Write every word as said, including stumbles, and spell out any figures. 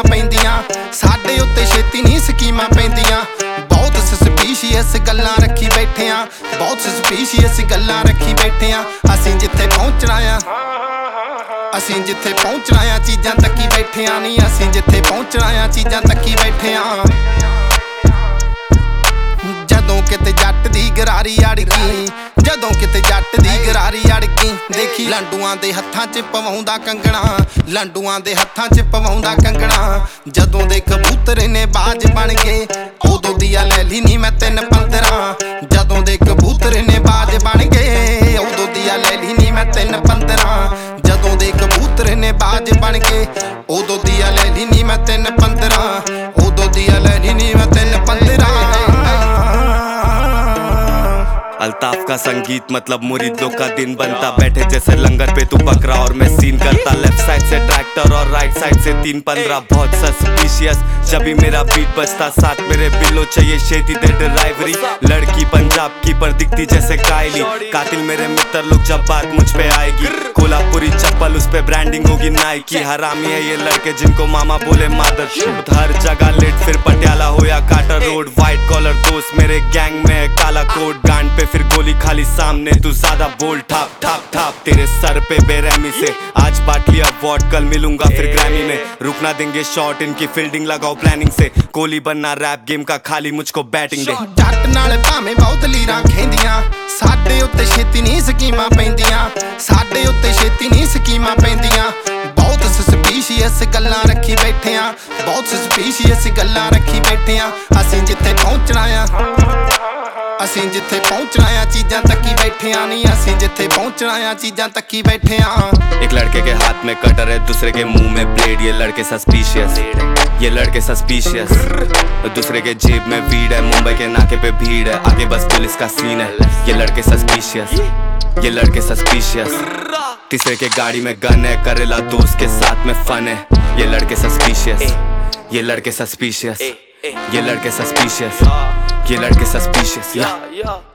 पैंदियां साडे उत्ते छेती नहीं स्कीमां पैंदियां बहुत सस्पीशियस गल्लां रखी बैठे आ बहुत सस्पीशियस गल्लां रखी बैठे आ असीं जिथे पहुंचना आ असीं जिथे पहुंचना आ चीज़ां तक्की बैठे आ नहीं असीं जिथे पहुंचना आ चीज़ां तक्की बैठे आ जदों किते जट दी गरारी अड़की जदों किते जट दी गरारी अड़की देखी लंडुआं दे हत्थां च पवाउंदा कंगना लंडुआं दे हत्थां च पवाउंदा कंगना जदों दे कबूतर ने बाज बन गए उदों दिया लैली नी मैं तीन पंद्रह जदों दे कबूतर ने बाज बन गए उदों दिया लैली नी मैं तीन पंद्रह जदों दे कबूतर ने बाज बन गए उदों दिया लैली नी मैं तीन पंद्रह उदों दिया लैली नी मैं तीन पंद्रह अल्ताफ का संगीत मतलब मुरीदों का दिन बनता बैठे जैसे लंगर पे तू बकरा और मैं सीन करता लेफ्ट साइड से ट्रैक्टर और राइट साइड से तीन पंद्रह बहुत सस्पिशियस जब भी मेरा बीट बजता साथ मेरे बिल्लो चाहिए शेती दे ड्राइवरी लड़की पंजाब की पर दिखती जैसे कायली कातिल मेरे मित्र लोग जब बात मुझ पे आएगी कोल्हापुरी चप्पल उस पे ब्रांडिंग होगी नाइकी हरामी है ये लड़के जिनको मामा बोले मादर शूट हर जगह लेट फिर पटियाला हो या काटर रोड व्हाइट कॉलर दोस्त मेरे गैंग में काला कोट गांड पे फिर गोली खाली सामने तू ज्यादा बोल ठाप ठाप ठाप तेरे सर पे बेरहमी से आज बांट लिया अवार्ड कल मिलूंगा फिर ग्रैमी में रुकना देंगे शॉट इनकी फील्डिंग लगाओ प्लानिंग से कोहली बनना रैप गेम का खाली मुझको बैटिंग दे जट नाल भावें बहुत लीरां खेंदियां साडे उत्ते छेती नहीं स्कीमां पैंदियां साडे उत्ते छेती नहीं स्कीमां पैंदियां बहुत सस्पीशियस गल्लां रखी बैठे आ बहुत सस्पीशियस गल्लां रखी बैठे आ असीं जिथे पहुंचना आ असीं जिथे पहुंचना आ चीज़ां तक्की बैठे आ नहीं असीं जिथे पहुंचना आ चीज़ां तक्की बैठे आ एक लड़के के हाथ में कटर है दूसरे के मुंह में ब्लेड ये लड़के सस्पिशियस ये लड़के सस्पिशियस दूसरे के जेब में वीड है मुंबई के नाके पे भीड़ है आगे बस पुलिस का सीन है ये लड़के सस्पिशियस ये लड़के सस्पिशियस तीसरे के गाड़ी में गन है करेला दोस्त के साथ में फन है ये लड़के सस्पिशियस ये लड़के सस्पिशियस ये लड़के सस्पिशियस ये लड़के सस्पिशियस